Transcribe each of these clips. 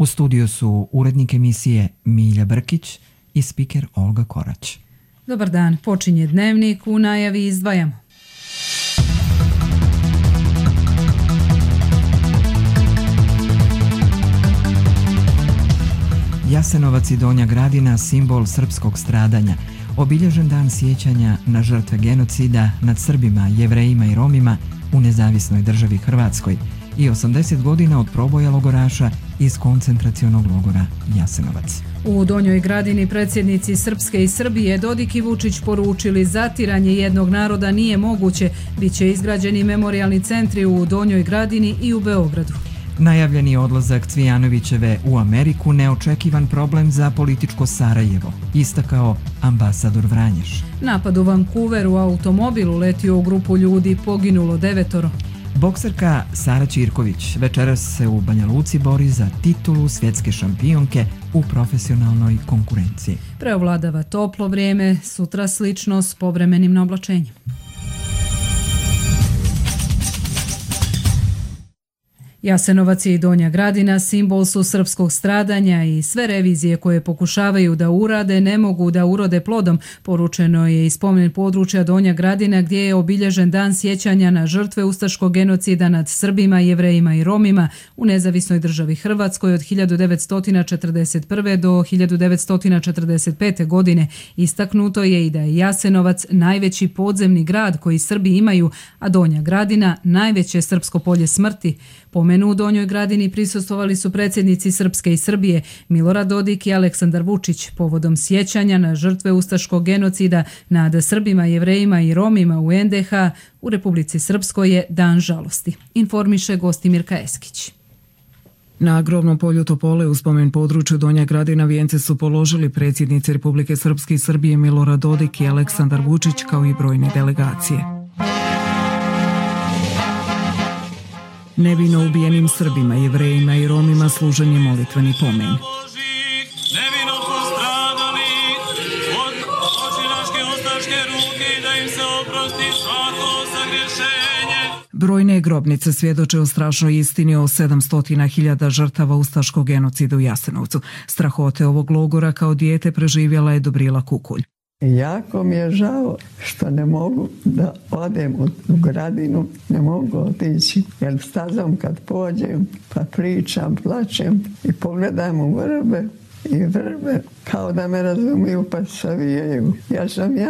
U studiju su urednik emisije Milja Brkić i spiker Olga Korać. Dobar dan, počinje Dnevnik, u najavi izdvajamo. Jasenovac i Donja Gradina, simbol srpskog stradanja, obilježen dan sjećanja na žrtve genocida nad Srbima, Jevrejima i Romima u nezavisnoj državi Hrvatskoj i 80 godina od proboja logoraša iz koncentracionog logora Jasenovac. U Donjoj Gradini predsjednici Srpske i Srbije Dodik i Vučić poručili zatiranje jednog naroda nije moguće, bit će izgrađeni memorijalni centri u Donjoj Gradini i u Beogradu. Najavljeni odlazak Cvijanovićeve u Ameriku neočekivan problem za političko Sarajevo, istakao ambasador Vranješ. Napad u Vancouveru, automobil uletio u grupu ljudi, poginulo 9. Bokserka Sara Ćirković večeras se u Banja Luci bori za titulu svjetske šampionke u profesionalnoj konkurenciji. Preovladava toplo vrijeme, sutra slično s povremenim oblačenjem. Jasenovac i Donja Gradina simbol su srpskog stradanja i sve revizije koje pokušavaju da urade ne mogu da urode plodom, poručeno je iz spomen područja Donja Gradina gdje je obilježen dan sjećanja na žrtve ustaškog genocida nad Srbima, Jevrejima i Romima u nezavisnoj državi Hrvatskoj od 1941. do 1945. godine. Istaknuto je i da je Jasenovac najveći podzemni grad koji Srbi imaju, a Donja Gradina najveće srpsko polje smrti. Pomenu u Donjoj Gradini prisustvovali su predsjednici Srpske i Srbije Milorad Dodik i Aleksandar Vučić povodom sjećanja na žrtve ustaškog genocida nad Srbima, Jevrejima i Romima u NDH. U Republici Srpskoj je dan žalosti, informiše Gostimirka Eskić. Na grobnom polju Topole u spomen području Donja Gradina vijence su položili predsjednici Republike Srpske i Srbije Milorad Dodik i Aleksandar Vučić kao i brojne delegacije. Nevino ubijenim Srbima, Jevrejima i Romima služen je molitveni pomen. Nevino postradali od zločinačke ustaške ruke i da im se oprosti svako sagriješenje. Brojne grobnice svjedoče o strašnoj istini o 700.000 žrtava ustaškog genocida u Jasenovcu. Strahote ovog logora kao dijete preživjela je Dobrila Kukulj. Jako mi je žao što ne mogu da odem u Gradinu, ne mogu otići, jer stazom kad pođem pa pričam, plačem i pogledam u vrbe i vrbe kao da me razumiju pa savijaju. Ja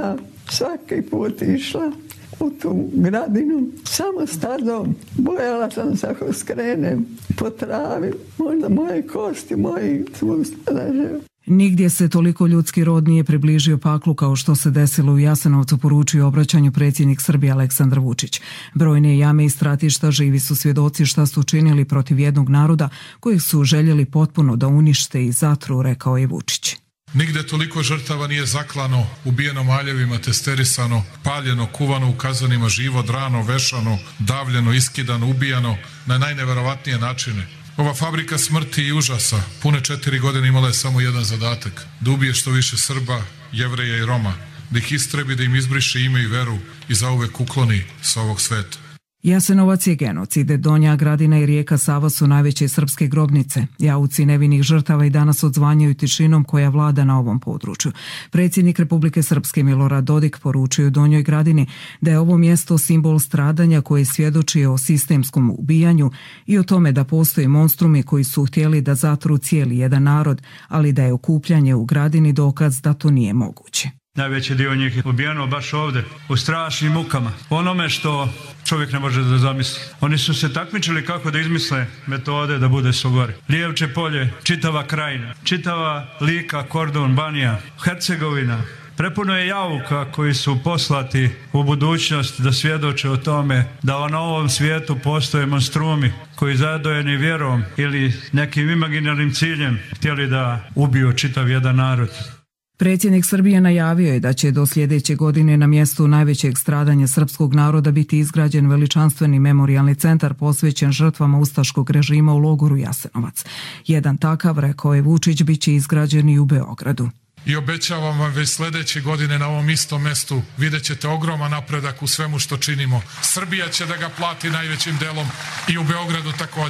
svaki put išla u tu Gradinu samo stazom, bojala sam se ako skrenem po travi, možda moje kosti, moji sustaže. Nigdje se toliko ljudski rod nije približio paklu kao što se desilo u Jasenovcu, poručio obraćanju predsjednik Srbije Aleksandar Vučić. Brojne jame i stratišta živi su svjedoci šta su učinili protiv jednog naroda kojeg su željeli potpuno da unište i zatru, rekao je Vučić. Nigde toliko žrtava nije zaklano, ubijeno maljevima, testerisano, paljeno, kuvano u kazanima, živo, drano, vešano, davljeno, iskidano, ubijano na najneverovatnije načine. Ova fabrika smrti i užasa pune 4 godine imala je samo jedan zadatak, da ubije što više Srba, Jevreja i Roma, da ih istrebi, da im izbriše ime i veru i zauvek ukloni sa ovog sveta. Jasenovac je genocid, Donja Gradina i rijeka Sava su najveće srpske grobnice. Jauci nevinih žrtava i danas odzvanjaju tišinom koja vlada na ovom području. Predsjednik Republike Srpske Milorad Dodik poručio Donjoj Gradini da je ovo mjesto simbol stradanja koje svjedoči o sistemskom ubijanju i o tome da postoje monstrumi koji su htjeli da zatru cijeli jedan narod, ali da je okupljanje u Gradini dokaz da to nije moguće. Najveći dio njih je ubijeno baš ovdje, u strašnim mukama, onome što čovjek ne može da zamisli. Oni su se takmičili kako da izmisle metode da bude što gore. Lijevče polje, čitava krajina, čitava Lika, Kordun, Banija, Hercegovina. Prepuno je jauka koji su poslati u budućnost da svjedoče o tome da na ovom svijetu postoje monstrumi koji zadojeni vjerom ili nekim imaginarnim ciljem htjeli da ubiju čitav jedan narod. Predsjednik Srbije najavio je da će do sljedeće godine na mjestu najvećeg stradanja srpskog naroda biti izgrađen veličanstveni memorijalni centar posvećen žrtvama ustaškog režima u logoru Jasenovac. Jedan takav, rekao je Vučić, bit će izgrađen i u Beogradu. I obećavam vam već sljedeće godine na ovom istom mjestu vidjet ćete ogroman napredak u svemu što činimo. Srbija će da ga plati najvećim delom i u Beogradu također.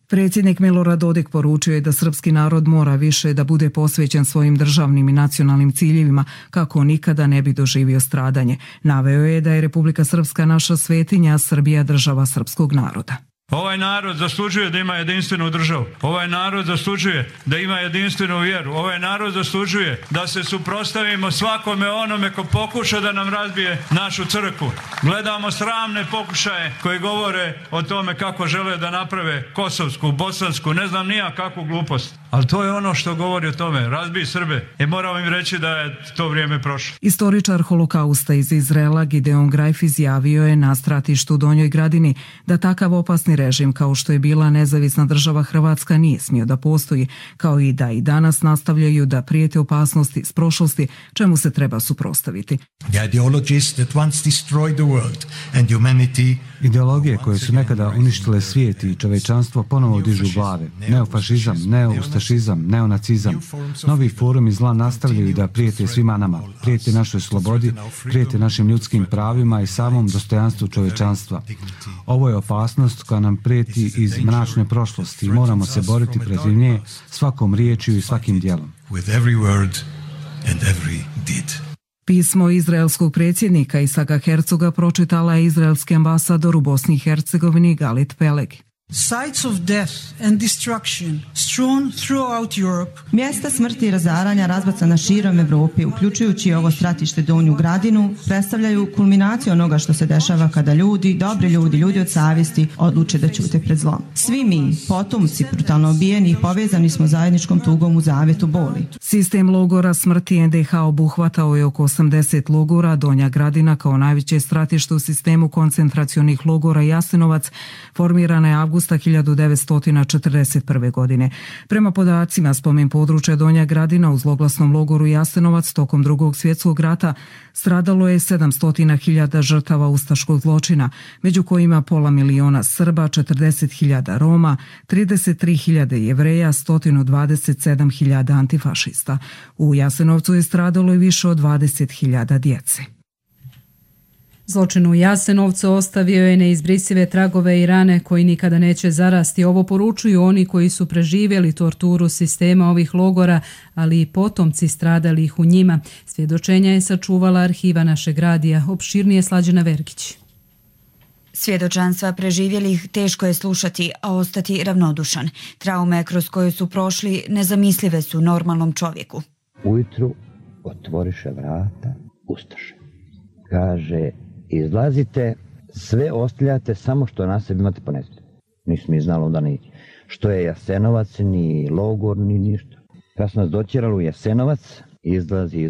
Predsjednik Milorad Dodik poručio je da srpski narod mora više da bude posvećen svojim državnim i nacionalnim ciljevima kako nikada ne bi doživio stradanje. Naveo je da je Republika Srpska naša svetinja, a Srbija država srpskog naroda. Ovaj narod zaslužuje da ima jedinstvenu državu. Ovaj narod zaslužuje da ima jedinstvenu vjeru. Ovaj narod zaslužuje da se suprotstavimo svakome onome ko pokuša da nam razbije našu crkvu. Gledamo sramne pokušaje koji govore o tome kako žele da naprave kosovsku, bosansku, ne znam nija kakvu glupost. Ali to je ono što govori o tome. Razbij Srbe. I moramo im reći da je to vrijeme prošlo. Istoričar holokausta iz Izraela Gideon Grajf izjavio je na stratištu u Donjoj Gradini da takav opasni režim kao što je bila nezavisna država Hrvatska nije smio da postoji, kao i da i danas nastavljaju da prijete opasnosti s prošlosti, čemu se treba suprotstaviti. Ideologije koje su nekada uništile svijet i čovečanstvo ponovo dižu glave. Neofašizam, neoustašizam, neonacizam. Novi forumi zla nastavljaju da prijete svima nama. Prijete našoj slobodi, prijete našim ljudskim pravima i samom dostojanstvu čovečanstva. Ovo je opasnost koja nam prijeti iz mračne prošlosti i moramo se boriti protiv nje svakom riječju i svakim djelom. Pismo izraelskog predsjednika Isaka Hercoga pročitala je izraelski ambasador u Bosni i Hercegovini Galit Peleg. Sites of death and destruction strewn throughout Europe. Mjesta smrti i razaranja razbacana širom Evrope, uključujući ovo stratište Donju Gradinu, predstavljaju kulminaciju onoga što se dešava kada ljudi, dobri ljudi, ljudi od savjesti, odluče da ćute pred zlom. Svi mi, potomci brutalno ubijenih, povezani smo zajedničkom tugom u zavetu boli. Sistem logora smrti NDH obuhvatao je oko 80 logora. Donja Gradina kao najveće stratište u sistemu koncentracionih logora Jasenovac formirana je avgusta 1941. godine. Prema podacima spomen područja Donja Gradina u zloglasnom logoru Jasenovac tokom Drugog svjetskog rata stradalo je 700.000 žrtava ustaškog zločina, među kojima 500.000 Srba, 40.000 Roma, 33.000 Jevreja, 127.000 antifašista. U Jasenovcu je stradalo i više od 20.000 djece. Zločin u Jasenovcu ostavio je neizbrisive tragove i rane koji nikada neće zarasti. Ovo poručuju oni koji su preživjeli torturu sistema ovih logora, ali i potomci stradalih u njima. Svjedočenja je sačuvala arhiva našeg radija. Opširnije Slađana Vergić. Svjedočanstva preživjelih teško je slušati, a ostati ravnodušan. Traume kroz koje su prošli nezamislive su normalnom čovjeku. Ujutru otvoriše vrata ustaše. Kaže, izlazite, sve ostavljate, samo što na sebi imate ponesti. Nismo mi znali onda ni što je Jasenovac, ni logor, ni ništa. Kad smo nas doćerali u Jasenovac, izlazi,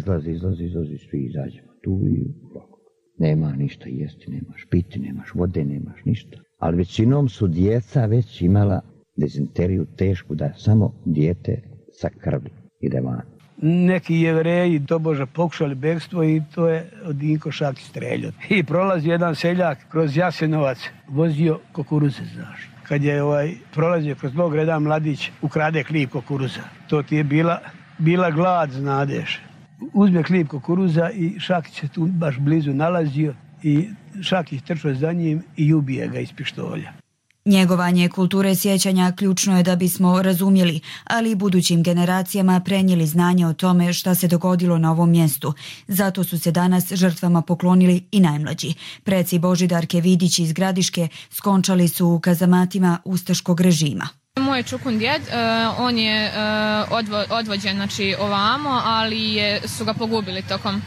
svi izađemo tu i ovako. Nema ništa jesti, nemaš piti, nemaš vode, nemaš ništa. Ali većinom su djeca već imala dezinteriju tešku, da je samo dijete sa krvlju ide van. Neki Jevreji tobože pokušali bekstvo i to je Dinko Šakić streljao. I prolazi jedan seljak kroz Jasenovac, vozio kukuruze, znaš. Kad je prolazio kroz Bog jedan mladić, ukrade klip kukuruza. To ti je bila glad, znadeš. Uzme klip kukuruza i Šakić se tu baš blizu nalazio i Šakić trčao za njim i ubije ga iz pištolja. Njegovanje kulture sjećanja ključno je da bismo razumjeli, ali i budućim generacijama prenijeli znanje o tome šta se dogodilo na ovom mjestu. Zato su se danas žrtvama poklonili i najmlađi. Preci Božidarke Vidić iz Gradiške skončali su u kazamatima ustaškog režima. Moj čukun djed, on je odvođen ovamo, ali su ga pogubili tokom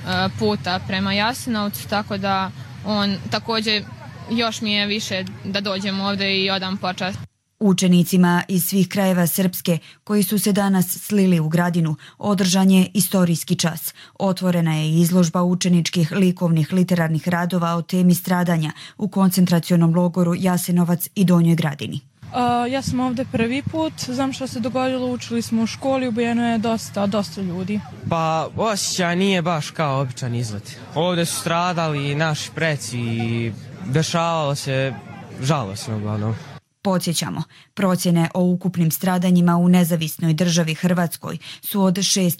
puta prema Jasenovcu, tako da on također još mi je više da dođem ovdje i odam počast. Učenicima iz svih krajeva Srpske koji su se danas slili u Gradinu održan je istorijski čas. Otvorena je izložba učeničkih likovnih literarnih radova o temi stradanja u koncentracionom logoru Jasenovac i Donjoj Gradini. Ja sam ovdje prvi put, znam što se dogodilo, učili smo u školi, ubijeno je dosta ljudi. Pa osjećaj nije baš kao običan izlet. Ovdje su stradali naši preci i dešavalo se žalosno uglavnom. Podsjećamo, procjene o ukupnim stradanjima u nezavisnoj državi Hrvatskoj su od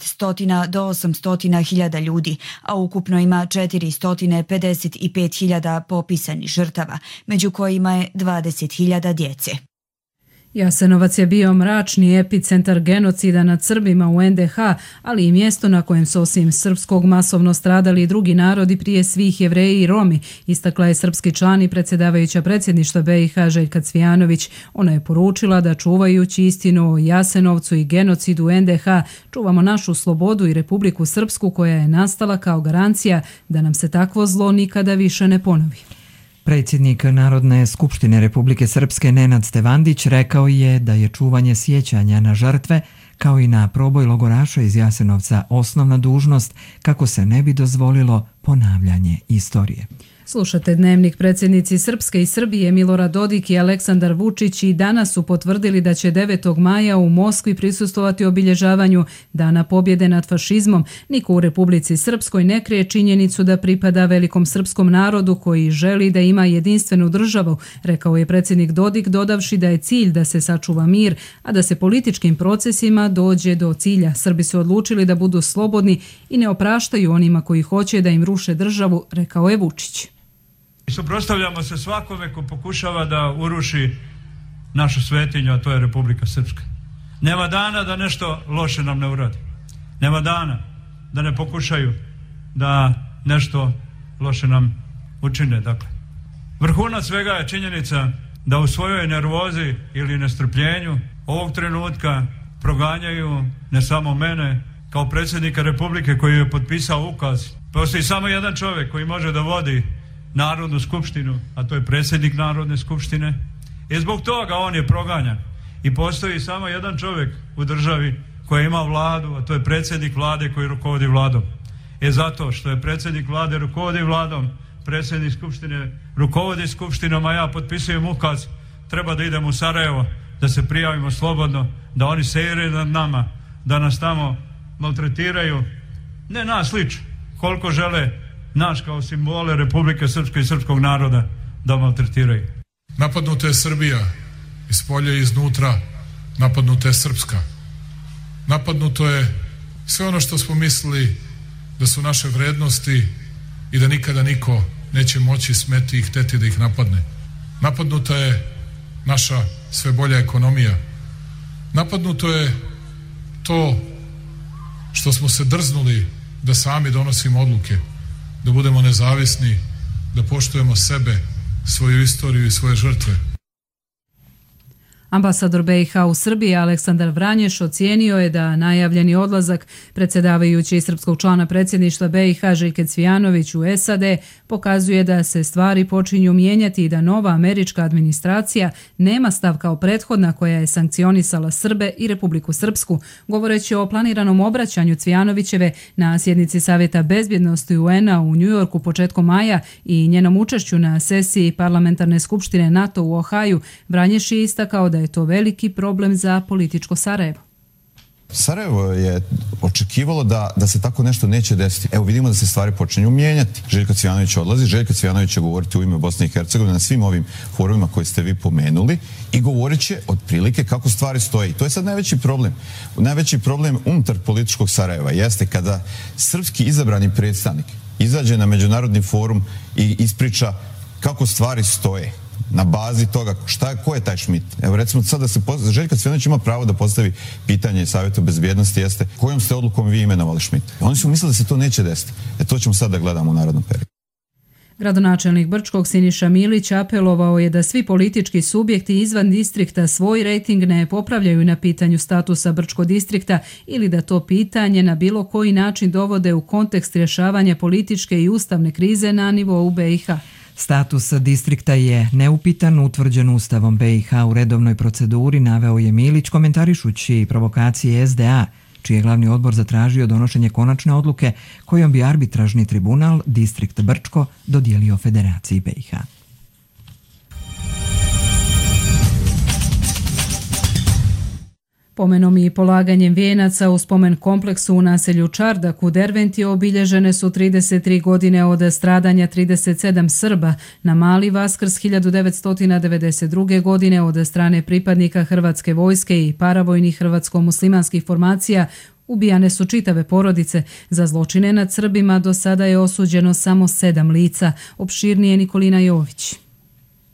600 do 800 hiljada ljudi, a ukupno ima 455 hiljada popisanih žrtava, među kojima je 20 hiljada djece. Jasenovac je bio mračni epicentar genocida nad Srbima u NDH, ali i mjesto na kojem su osim srpskog masovno stradali i drugi narodi, prije svih Jevreji i Romi, istakla je srpski član i predsjedavajuća predsjedništva BiH Željka Cvijanović. Ona je poručila da čuvajući istinu o Jasenovcu i genocidu NDH čuvamo našu slobodu i Republiku Srpsku koja je nastala kao garancija da nam se takvo zlo nikada više ne ponovi. Predsjednik Narodne skupštine Republike Srpske Nenad Stevandić rekao je da je čuvanje sjećanja na žrtve kao i na proboj logoraša iz Jasenovca osnovna dužnost kako se ne bi dozvolilo ponavljanje istorije. Slušate Dnevnik. Predsjednici Srpske i Srbije Milorad Dodik i Aleksandar Vučić i danas su potvrdili da će 9. maja u Moskvi prisustvovati obilježavanju Dana pobjede nad fašizmom. Niko u Republici Srpskoj ne krije činjenicu da pripada velikom srpskom narodu koji želi da ima jedinstvenu državu, rekao je predsjednik Dodik, dodavši da je cilj da se sačuva mir, a da se političkim procesima dođe do cilja. Srbi su odlučili da budu slobodni i ne opraštaju onima koji hoće da im ruše državu, rekao je Vučić. Suprotstavljamo se svakome ko pokušava da uruši našu svetinju, a to je Republika Srpska. Nema dana da nešto loše nam ne uradi. Nema dana da ne pokušaju da nešto loše nam učine. Dakle, vrhunac svega je činjenica da u svojoj nervozi ili nestrpljenju ovog trenutka proganjaju ne samo mene kao predsjednika Republike koji je potpisao ukaz. Postoji samo jedan čovjek koji može da vodi Narodnu skupštinu, a to je predsjednik Narodne skupštine. I zbog toga on je proganjan. I postoji samo jedan čovjek u državi koji ima vladu, a to je predsjednik vlade koji rukovodi vladom. Zato što je predsjednik vlade rukovodi vladom, predsjednik skupštine rukovodi skupštinom, a ja potpisujem ukaz, treba da idemo u Sarajevo, da se prijavimo slobodno, da oni sejre nad nama, da nas tamo maltretiraju. Ne nas lično, koliko žele naš kao simbole Republike Srpske i srpskog naroda da maltretiraju. Napadnuta je Srbija iz polja i iznutra, napadnuta je Srpska. Napadnuto je sve ono što smo mislili da su naše vrednosti i da nikada niko neće moći smeti i hteti da ih napadne. Napadnuta je naša sve bolja ekonomija. Napadnuto je to što smo se drznuli da sami donosimo odluke, da budemo nezavisni, da poštujemo sebe, svoju istoriju i svoje žrtve. Ambasador BiH u Srbiji Aleksandar Vranješ ocijenio je da najavljeni odlazak predsjedavajući srpskog člana predsjedništva BiH Željke Cvijanović u SAD pokazuje da se stvari počinju mijenjati i da nova američka administracija nema stav kao prethodna koja je sankcionisala Srbe i Republiku Srpsku. Govoreći o planiranom obraćanju Cvijanovićeve na sjednici Savjeta bezbjednosti UN-a u Njujorku početkom maja i njenom učešću na sesiji parlamentarne skupštine NATO u Ohaju, Vranješ je istakao da je to veliki problem za političko Sarajevo. Sarajevo je očekivalo da se tako nešto neće desiti. Evo vidimo da se stvari počinju mijenjati. Željko Cvijanović odlazi, Željko Cvijanović će govoriti u ime Bosne i Hercegovine na svim ovim forumima koje ste vi pomenuli i govorit će otprilike kako stvari stoje. To je sad najveći problem. Najveći problem unutar političkog Sarajeva jeste kada srpski izabrani predstavnik izađe na međunarodni forum i ispriča kako stvari stoje. Na bazi toga ko je taj Schmidt. Evo recimo sad da se Željko Cvijanović ima pravo da postavi pitanje Savjetu bezbjednosti jeste kojom ste odlukom vi imenovali Schmidt. Oni su mislili da se to neće desiti. To ćemo sad da gledamo u narednom periodu. Gradonačelnik Brčkog Siniša Milić apelovao je da svi politički subjekti izvan distrikta svoj rejting ne popravljaju na pitanju statusa Brčkog distrikta ili da to pitanje na bilo koji način dovode u kontekst rješavanja političke i ustavne krize na nivou BiH. Status distrikta je neupitan, utvrđen Ustavom BiH u redovnoj proceduri, naveo je Milić komentarišući provokacije SDA, čiji je glavni odbor zatražio donošenje konačne odluke kojom bi arbitražni tribunal distrikt Brčko dodijelio Federaciji BiH. Pomenom i polaganjem vijenaca u spomen kompleksu u naselju Čardak u Derventi obilježene su 33 godine od stradanja 37 Srba na Mali Vaskrs 1992. godine od strane pripadnika Hrvatske vojske i paravojnih hrvatsko-muslimanskih formacija. Ubijane su čitave porodice. Za zločine nad Srbima do sada je osuđeno samo 7 lica. Opširnije Nikolina Jović.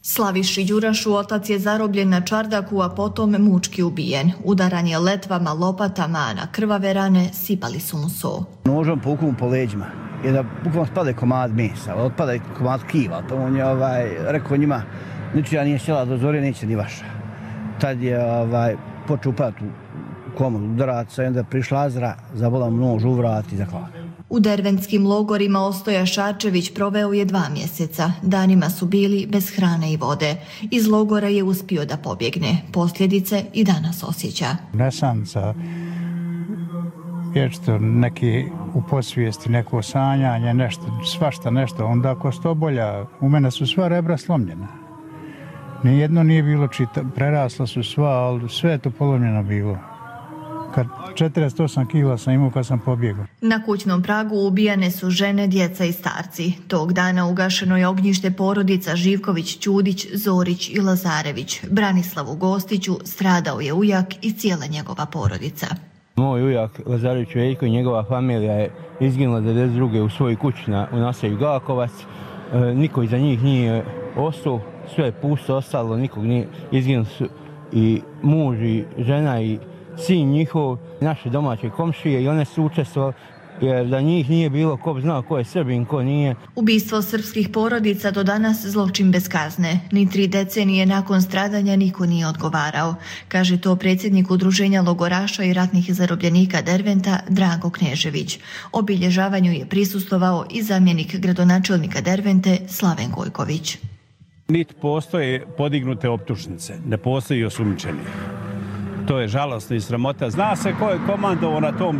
Slaviši Đurašu otac je zarobljen na čardaku, a potom mučki ubijen. Udaran je letvama, lopatama, a na krvave rane sipali su mu so. Nožom pukom po leđima. I da bukvalno spade komad mesa, otpada komad kiva. To on je rekao njima, ničija nije sjela do zore, neće ni vaša. Tad je počeo upati u komodu udaraca i onda prišla Azra, zabola mu nož u vrat i zaklala. U derventskim logorima Ostoja Šarčević proveo je 2 mjeseca. Danima su bili bez hrane i vode. Iz logora je uspio da pobjegne. Posljedice i danas osjeća. Nesanca, vječito neki u podsvijesti, neko sanjanje, nešto, svašta nešto. Onda ako stobolja, u mene su sva rebra slomljena. Nijedno nije bilo prerasla su sva, ali sve je to polomljeno bilo. Kad 48 kila sam imao kad sam pobjegao. Na kućnom pragu ubijane su žene, djeca i starci. Tog dana ugašeno je ognjište porodica Živković, Ćudić, Zorić i Lazarević. Branislavu Gostiću stradao je ujak i cijela njegova porodica. Moj ujak Lazarević Veljko i njegova familija je izginula 92. u svojoj kući u naselju Gakovac. Niko iza njih nije ostao, sve je pusto ostalo, nikog nije izginuli su i muž i žena i sin njihov, naše domaće komšije i one su učestvovali jer da njih nije bilo ko bi znao ko je Srbin, ko nije. Ubistvo srpskih porodica do danas zločin bez kazne. Ni 3 decenije nakon stradanja niko nije odgovarao, kaže to predsjednik Udruženja logoraša i ratnih zarobljenika Derventa Drago Knežević. Obilježavanju je prisustvovao i zamjenik gradonačelnika Dervente Slaven Gojković. Niti postoje podignute optužnice, ne postoji osumnjičeni. To je žalosno i sramota. Zna se ko je komandovao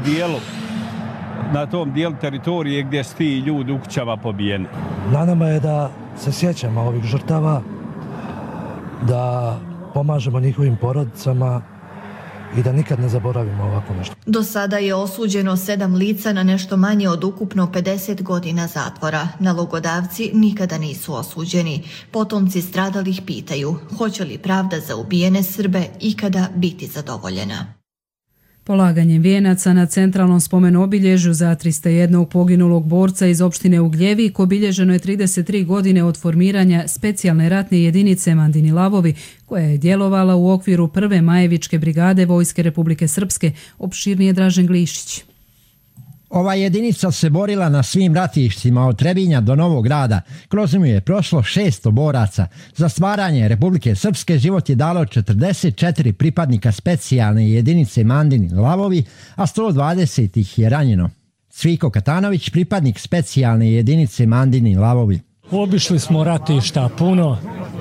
na tom dijelu teritorije gdje su ti ljudi u kućama pobijeni. Na nama je da se sjećamo ovih žrtava, da pomažemo njihovim porodicama i da nikad ne zaboravimo ovako nešto. Do sada je osuđeno 7 lica na nešto manje od ukupno 50 godina zatvora. Nalogodavci nikada nisu osuđeni. Potomci stradalih pitaju, hoće li pravda za ubijene Srbe ikada biti zadovoljena. Polaganjem vijenaca na centralnom spomenu obilježju za 301 poginulog borca iz opštine Ugljevik obilježeno je 33 godine od formiranja specijalne ratne jedinice Mandini Lavovi, koja je djelovala u okviru 1. Majevičke brigade Vojske Republike Srpske, opširnije Dražen Glišić. Ova jedinica se borila na svim ratištima od Trebinja do Novog Grada. Kroz nju je prošlo 600 boraca. Za stvaranje Republike Srpske život je dalo 44 pripadnika specijalne jedinice Mandini Lavovi, a 120 ih je ranjeno. Cviko Katanović, pripadnik specijalne jedinice Mandini Lavovi. Obišli smo ratišta puno,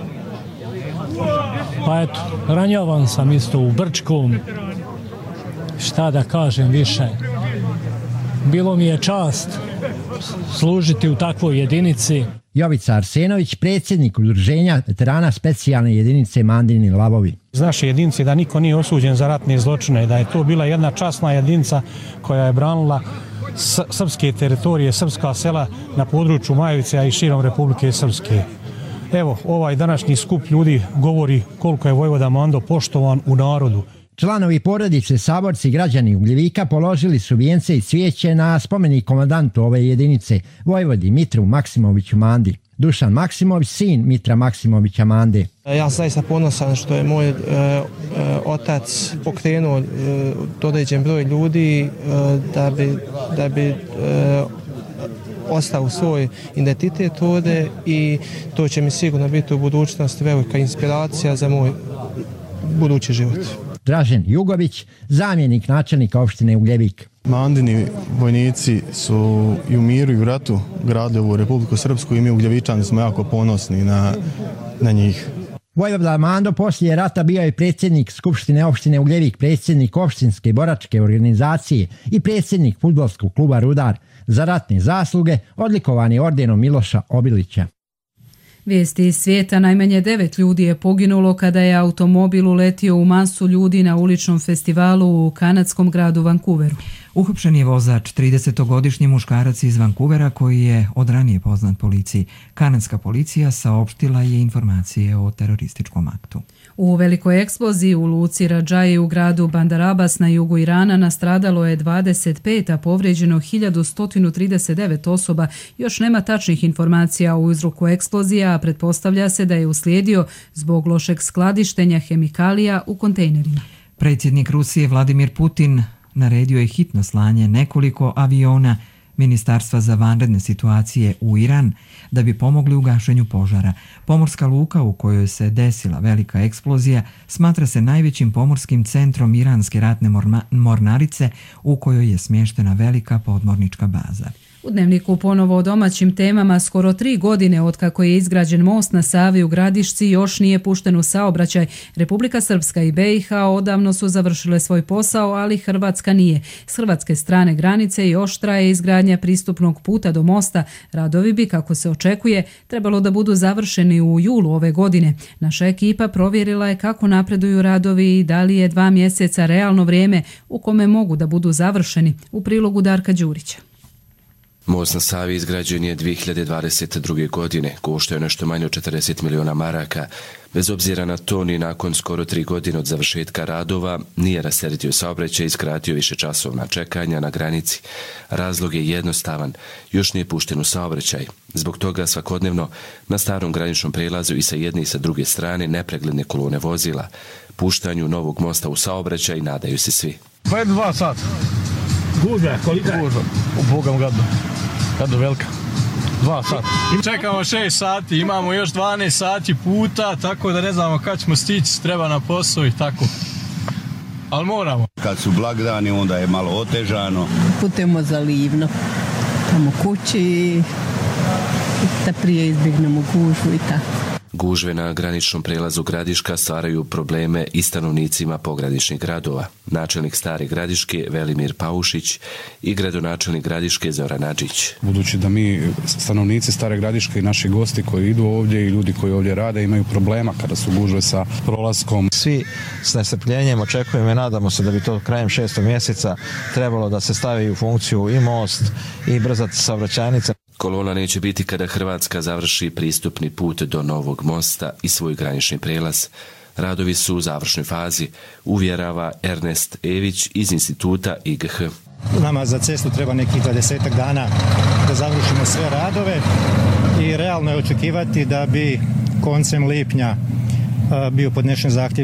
pa eto, ranjavan sam isto u Brčkom, šta da kažem više. Bilo mi je čast služiti u takvoj jedinici. Jovica Arsenović, predsjednik Udruženja veterana specijalne jedinice Mandini Lavovi. Iz naše jedinice da niko nije osuđen za ratne zločine, da je to bila jedna časna jedinica koja je branila srpske teritorije, srpska sela na području Majevice, a i širom Republike Srpske. Evo, ovaj današnji skup ljudi govori koliko je Vojvoda Mando poštovan u narodu. Članovi porodice, saborci i građani Ugljevika položili su vijence i cvijeće na spomenik komandantu ove jedinice, Vojvodi Mitru Maksimoviću Mandi. Dušan Maksimović, sin Mitra Maksimovića Mande. Ja sam zaista ponosan što je moj otac pokrenuo određen broj ljudi da bi ostao svoj identitet ovdje i to će mi sigurno biti u budućnosti velika inspiracija za moj budući život. Dražen Jugović, zamjenik načelnika opštine Ugljevik. Mandini vojnici su i u miru i u ratu gradili ovu Republiku Srpsku i mi Ugljevičani smo jako ponosni na njih. Vojvoda Mando poslije rata bio je predsjednik Skupštine opštine Ugljevik, predsjednik opštinske boračke organizacije i predsjednik fudbalskog kluba Rudar. Za ratne zasluge odlikovan je ordenom Miloša Obilića. Vijesti iz svijeta, najmanje 9 ljudi je poginulo kada je automobil uletio u masu ljudi na uličnom festivalu u kanadskom gradu Vancouveru. Uhapšen je vozač, 30-godišnji muškarac iz Vancouvera koji je od ranije poznat policiji. Kanadska policija saopštila je informacije o terorističkom aktu. U velikoj eksploziji u luci Radžaji u gradu Bandar Abbas na jugu Irana nastradalo je 25, a povrijeđeno 1139 osoba. Još nema tačnih informacija o uzroku eksplozija, a pretpostavlja se da je uslijedio zbog lošeg skladištenja hemikalija u kontejnerima. Predsjednik Rusije Vladimir Putin naredio je hitno slanje nekoliko aviona Ministarstva za vanredne situacije u Iran da bi pomogli u gašenju požara. Pomorska luka u kojoj se desila velika eksplozija smatra se najvećim pomorskim centrom iranske ratne mornarice u kojoj je smještena velika podmornička baza. U Dnevniku ponovo o domaćim temama. Skoro 3 godine otkako je izgrađen most na Savi u Gradišci još nije pušten u saobraćaj. Republika Srpska i BiH odavno su završile svoj posao, ali Hrvatska nije. S hrvatske strane granice još traje izgradnja pristupnog puta do mosta. Radovi bi, kako se očekuje, trebalo da budu završeni u julu ove godine. Naša ekipa provjerila je kako napreduju radovi i da li je 2 mjeseca realno vrijeme u kome mogu da budu završeni. U prilogu Darka Đurića. Most na Savi izgrađen je 2022. godine, koštao je nešto manje od 40 miliona maraka. Bez obzira na to, ni nakon skoro 3 godine od završetka radova nije rasteretio saobraćaj i skratio višečasovna čekanja na granici. Razlog je jednostavan, još nije pušten u saobraćaj. Zbog toga svakodnevno na starom graničnom prelazu i sa jedne i sa druge strane nepregledne kolone vozila. Puštanju novog mosta u saobraćaj nadaju se svi. 2 sata. Gužva, kolika je? Gužva, u Bogom gadu velika. 2 sata. Čekamo 6 sati, imamo još 12 sati puta, tako da ne znamo kad ćemo stići, treba na posao i tako. Ali moramo. Kad su blagdani, onda je malo otežano. Putujemo za Livno, tamo kući, da prije izbjegnemo gužvu i tako. Gužve na graničnom prelazu Gradiška stvaraju probleme i stanovnicima pograničnih gradova. Načelnik Stare Gradiške Velimir Paušić i gradonačelnik Gradiške Zoran Adžić. Budući da mi, stanovnici Stare Gradiške i naši gosti koji idu ovdje i ljudi koji ovdje rade imaju problema kada su gužve sa prolaskom. Svi s nestrpljenjem očekujemo i nadamo se da bi to krajem 6. mjeseca trebalo da se stavi u funkciju i most i brza saobraćajnica. Kolona neće biti kada Hrvatska završi pristupni put do novog mosta i svoj granični prelaz. Radovi su u završnoj fazi, uvjerava Ernest Ević iz instituta IGH. Nama za cestu treba nekih 20 dana da završimo sve radove i realno je očekivati da bi koncem lipnja bio podnešen zahtjev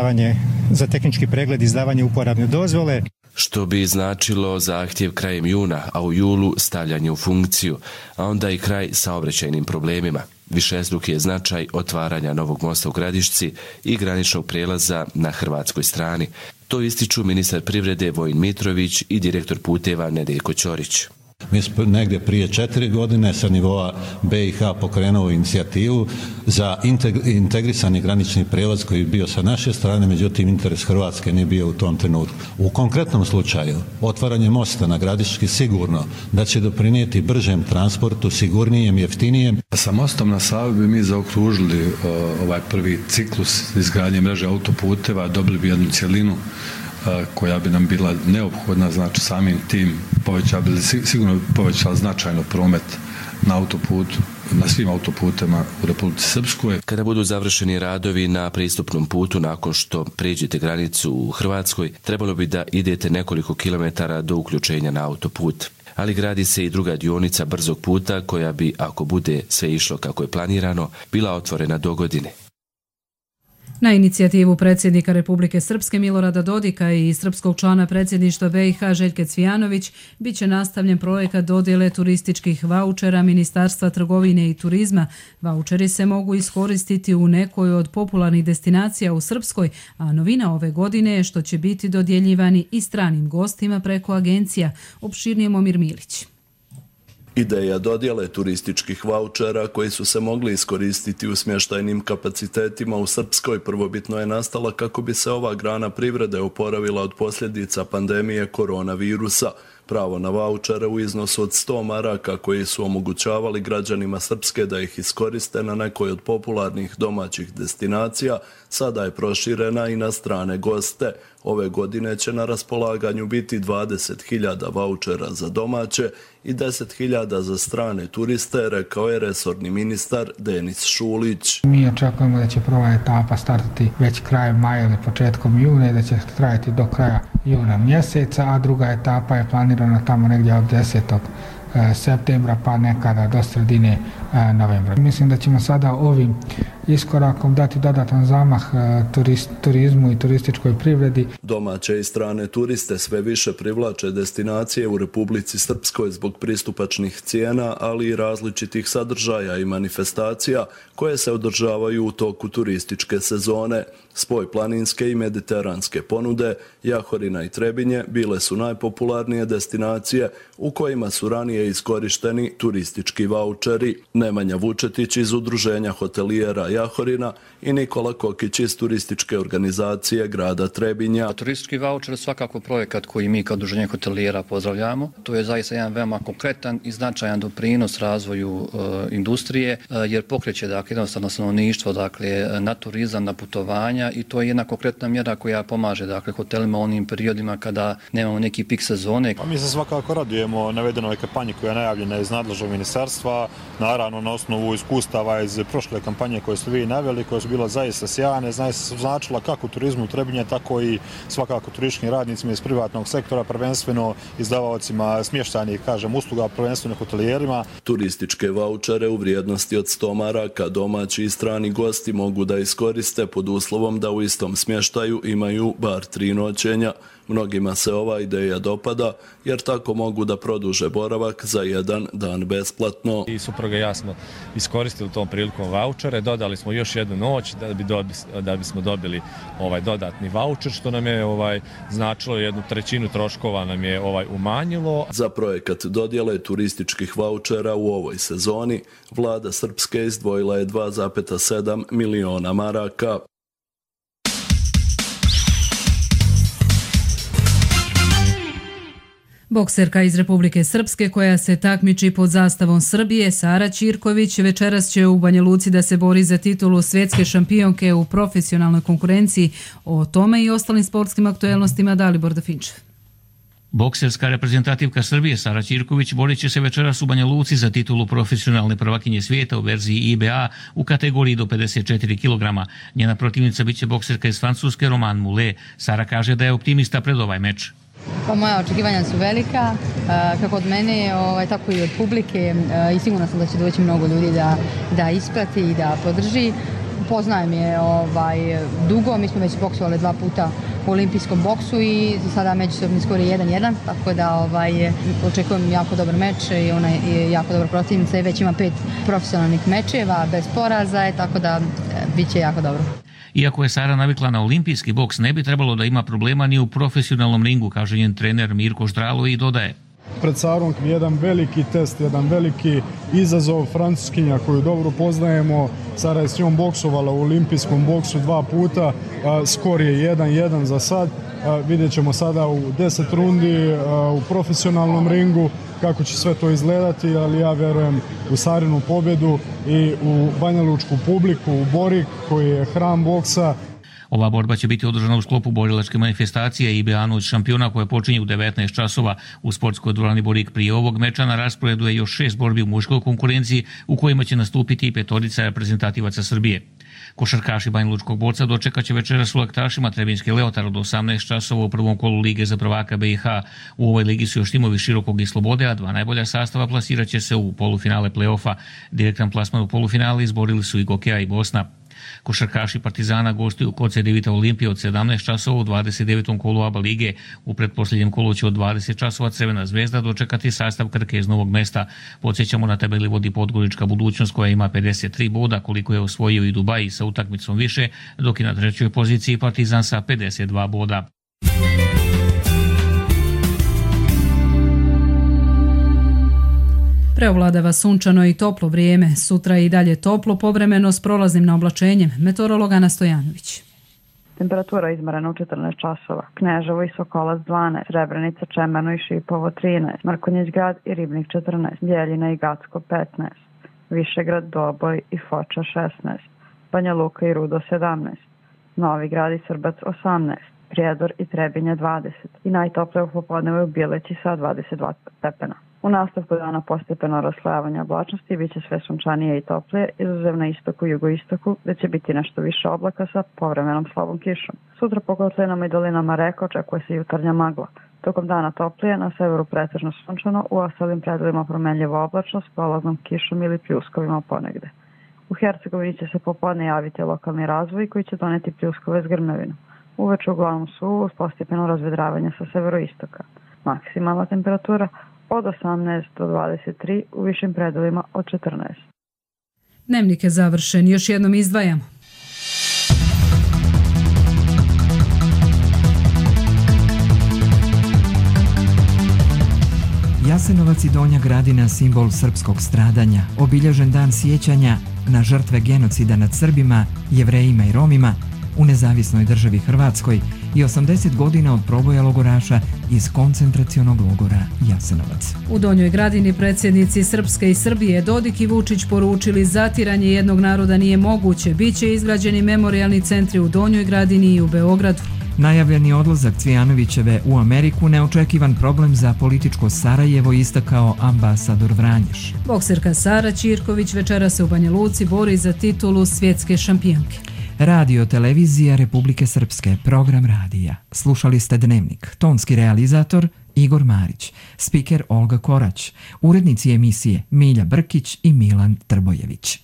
za tehnički pregled i izdavanje uporabne dozvole. Što bi značilo zahtjev krajem juna, a u julu stavljanje u funkciju, a onda i kraj saobraćajnim problemima. Višestruki je značaj otvaranja novog mosta u Gradišci i graničnog prelaza na hrvatskoj strani. To ističu ministar privrede Vojin Mitrović i direktor puteva Nedeljko Ćorić. Mi smo negdje prije 4 godine sa nivoa BiH pokrenuo inicijativu za integrisani granični prijelaz koji je bio sa naše strane, međutim interes Hrvatske nije bio u tom trenutku. U konkretnom slučaju otvaranje mosta na Gradiški sigurno da će doprinijeti bržem transportu, sigurnijem, jeftinijem. Sa mostom na Savi bi mi zaokružili ovaj prvi ciklus izgradnje mreže autoputeva, dobili bi jednu cjelinu koja bi nam bila neophodna, znači samim tim sigurno povećala značajno promet na autoputu, na svim autoputema u Republici Srpskoj. Kada budu završeni radovi na pristupnom putu nakon što pređete granicu u Hrvatskoj, trebalo bi da idete nekoliko kilometara do uključenja na autoput. Ali gradi se i druga dionica brzog puta koja bi, ako bude sve išlo kako je planirano, bila otvorena do godine. Na inicijativu predsjednika Republike Srpske Milorada Dodika i srpskog člana predsjedništva BiH Željke Cvijanović bit će nastavljen projekat dodjele turističkih vaučera Ministarstva trgovine i turizma. Vaučeri se mogu iskoristiti u nekoj od popularnih destinacija u Srpskoj, a novina ove godine je što će biti dodjeljivani i stranim gostima preko agencija. Opširnije Momir Milić. Ideja dodjele turističkih vaučera koji su se mogli iskoristiti u smještajnim kapacitetima u Srpskoj prvobitno je nastala kako bi se ova grana privrede oporavila od posljedica pandemije koronavirusa. Pravo na vaučere u iznosu od 100 maraka koji su omogućavali građanima Srpske da ih iskoriste na nekoj od popularnih domaćih destinacija, sada je proširena i na strane goste. Ove godine će na raspolaganju biti 20.000 vaučera za domaće i 10.000 za strane turiste, rekao je resorni ministar Denis Šulić. Mi očekujemo da će prva etapa startati već krajem maja ili početkom juna i da će trajati do kraja juna mjeseca, a druga etapa je planirana tamo negdje od 10. septembra pa nekada do sredine novembra. Mislim da ćemo sada ovim iskorakom dati dodatan zamah turizmu i turističkoj privredi. Domaće i strane turiste sve više privlače destinacije u Republici Srpskoj zbog pristupačnih cijena, ali i različitih sadržaja i manifestacija koje se održavaju u toku turističke sezone. Spoj planinske i mediteranske ponude, Jahorina i Trebinje bile su najpopularnije destinacije u kojima su ranije iskorišteni turistički vaučeri. Nemanja Vučetić iz Udruženja hotelijera Jahorina i Nikola Kokić iz turističke organizacije grada Trebinja. Turistički vaučer je svakako projekat koji mi kao Udruženje hotelijera pozdravljamo. To je zaista jedan veoma konkretan i značajan doprinos razvoju industrije, jer pokreće jednostavno stanovništvo na turizam, na putovanja, i to je jedna konkretna mjera koja pomaže hotelima u onim periodima kada nemamo neki pik sezone. Mi se svakako radujemo navedenoj kampanji koja je najavljena iz nadležnog ministarstva, naravno na osnovu iskustava iz prošle kampanje koje ste vi naveli, koje su bila zaista sjajne, značila kako u turizmu Trebinje, tako i svakako turističkim radnicima iz privatnog sektora, prvenstveno izdavaocima smještajnih, usluga, prvenstveno hotelijerima. Turističke vaučere u vrijednosti od 100 maraka domaći i strani gosti mogu da iskoriste pod uslovom da u istom smještaju imaju bar 3 noćenja. Mnogima se ova ideja dopada jer tako mogu da produže boravak za 1 dan besplatno. I supruga i ja smo iskoristili tom prilikom vaučere, dodali smo još jednu noć da bismo dobili dodatni vaučer, što nam je značilo 1/3 troškova nam je umanjilo. Za projekat dodjele turističkih vaučera u ovoj sezoni vlada Srpske izdvojila je 2,7 miliona maraka. Bokserka iz Republike Srpske koja se takmiči pod zastavom Srbije, Sara Ćirković, večeras će u Banja Luci da se bori za titulu svjetske šampionke u profesionalnoj konkurenciji. O tome i ostalim sportskim aktuelnostima Dalibor Dafinčev. Bokserska reprezentativka Srbije Sara Ćirković borit će se večeras u Banja Luci za titulu profesionalne prvakinje svijeta u verziji IBA u kategoriji do 54 kg. Njena protivnica biće bokserka iz Francuske Romane Moulet. Sara kaže da je optimista pred ovaj meč. Pa moja očekivanja su velika, kako od mene, tako i od publike, i sigurno sam da će doći mnogo ljudi da isprati i da podrži. Poznajem je dugo, mi smo već boksovali 2 puta u olimpijskom boksu i sada međusobni skor je 1-1, tako da očekujem jako dobar meč i ona je jako dobra protivnica i već ima 5 profesionalnih mečeva bez poraza, tako da bit će jako dobro. Iako je Sara navikla na olimpijski boks, ne bi trebalo da ima problema ni u profesionalnom ringu, kaže njen trener Mirko Ždralo i dodaje. Pred Sarom jedan veliki test, jedan veliki izazov, Francuskinja koju dobro poznajemo. Sara je s njom boksovala u olimpijskom boksu 2 puta, skor je 1-1 za sad. Vidjet ćemo sada u 10 rundi u profesionalnom ringu kako će sve to izgledati, ali ja vjerujem u Sarinu pobjedu i u banjalučku publiku, u Borik koji je hram boksa. Ova borba će biti održana u sklopu borilačke manifestacije IBA Noć šampiona koja počinje u 19 časova u sportskoj dvorani Borik. Prije ovog meča na rasporedu je još 6 borbi u muškoj konkurenciji u kojima će nastupiti i 5 reprezentativaca Srbije. Košarkaši banjalučkog borca dočekaće večeras u Laktašima Trebinjski Leotar od 18 časova u prvom kolu Lige za prvaka BiH. U ovoj ligi su još timovi Širokog i Slobode, a 2 najbolja sastava plasirat će se u polufinale play-offa. Direktan plasman u polufinale izborili su i Gokeja i Bosna. Košarkaši Partizana gostuju kod C9 Olimpije od 17 časova u 29. kolu ABA lige. U pretposljednjem kolu će od 20 časova Crvena zvezda dočekati sastav Krke iz Novog Mesta. Podsjećamo, na tabeli vodi Podgorička Budućnost koja ima 53 boda, koliko je osvojio i Dubai sa utakmicom više, dok je na 3. poziciji Partizan sa 52 boda. Preovladava sunčano i toplo vrijeme. Sutra je i dalje toplo, povremeno s prolaznim naoblačenjem. Meteorolog Ana Stojanović. Temperatura izmerena u 14 časova. Kneževo i Sokolac 12, Srebrenica, Čemeno i Šipovo 13, Mrkonjić grad i Ribnik 14, Bjeljina i Gacko 15, Višegrad, Doboj i Foča 16, Banja Luka i Rudo 17, Novi grad i Srbac 18, Prijedor i Trebinje 20 i najtoplije u popodnevu u Bileći sa 22 stepena. U nastavku dana postepeno raslojavanje oblačnosti bit će sve sunčanije i toplije, izuzev na istoku i jugoistoku, gdje će biti nešto više oblaka sa povremenom slabom kišom. Sutra po kotlinama i dolinama reka očekuje se jutarnja magla. Tokom dana toplije, na severu pretežno sunčano, u ostalim predelima promenljiva oblačnost s prolaznom kišom ili pljuskovima ponegde. U Hercegovini će se popodne javiti lokalni razvoj koji će doneti pljuskove s grmljavinom. Uveče uglavnom suvo uz postepeno razvedravanje sa severoistoka. Maksimalna temperatura od 18 do 23, u višim predelima od 14. Dnevnik je završen, još jednom izdvajamo. Jasenovac i Donja Gradina, simbol srpskog stradanja, obilježen dan sjećanja na žrtve genocida nad Srbima, Jevrejima i Romima u nezavisnoj državi Hrvatskoj i 80 godina od proboja logoraša iz koncentracionog logora Jasenovac. U Donjoj Gradini predsjednici Srpske i Srbije Dodik i Vučić poručili zatiranje jednog naroda nije moguće. Biće izgrađeni memorijalni centri u Donjoj Gradini i u Beogradu. Najavljeni odlazak Cvijanovićeve u Ameriku neočekivan problem za političko Sarajevo, istakao ambasador Vranješ. Bokserka Sara Ćirković večera se u Banja Luci bori za titulu svjetske šampionke. Radio Televizija Republike Srpske, program radija. Slušali ste Dnevnik. Tonski realizator Igor Marić, spiker Olga Korać, urednici emisije Milja Brkić i Milan Trbojević.